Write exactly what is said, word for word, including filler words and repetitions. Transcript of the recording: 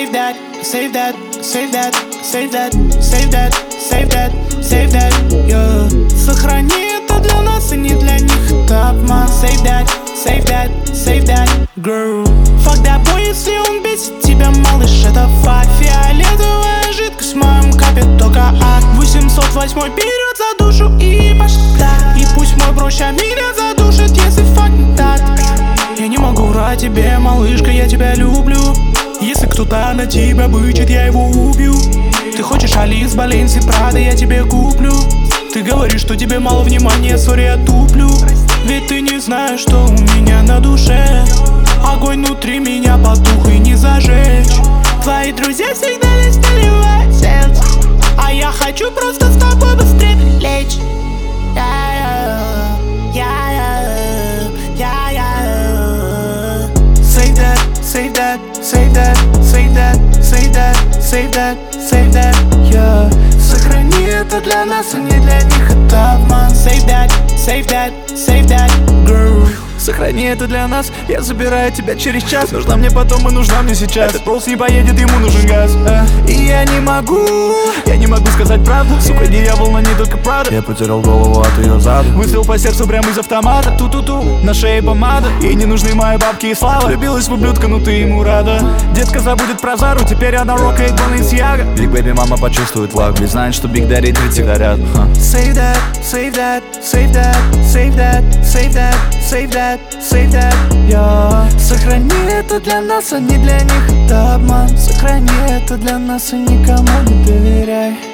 save that, save that, save that, save that, save that, save that, save that, yeah. Сохрани это для нас и не для них, это обман. Save that, save that, save that, girl. Fuck that boy, если он бесит тебя, малыш, это факт. Фиолетовая жидкость в моем капе, только ад. восемьсот восемь берет за душу и пошла. И пусть мой проще меня задушит, если факт не так. Я не могу врать тебе, малышка, я тебя люблю. Если кто-то на тебя бычит, я его убью. Ты хочешь Алис, Баленси, Прада, я тебе куплю. Ты говоришь, что тебе мало внимания, сори, я туплю. Ведь ты не знаешь, что у меня на душе. Огонь внутри меня потух и не зажечь. Твои друзья всегда лишь наливают сердце, а я хочу просто с тобой быстрее лечь. Save that, save that, save that, save that, save that, save that, save that, yeah. Сохрани это для нас, а не для них, это обман. Save that, save that, save that, girl. Сохрани это для нас, я забираю тебя через час. Нужна мне потом и нужна мне сейчас. Этот полз не поедет, ему нужен газ, э. И я не могу, я не могу сказать правду. Сука, дьявол, но не только правда. Я потерял голову от ее зада. Выстрел по сердцу прямо из автомата. Ту-ту-ту, на шее помада. Ей не нужны мои бабки и слава. Влюбилась в ублюдка, ну ты ему рада. Детка забудет про Зару, теперь она рокает Баленсиага. Big Baby мама почувствует влагу, ведь знает, что Big Daddy тридцать всегда рядом. Save that, save that, save that, save that, save that, save that, save that, yeah. Сохрани это для нас, а не для них, это обман. Сохрани это для нас и никому не доверяй.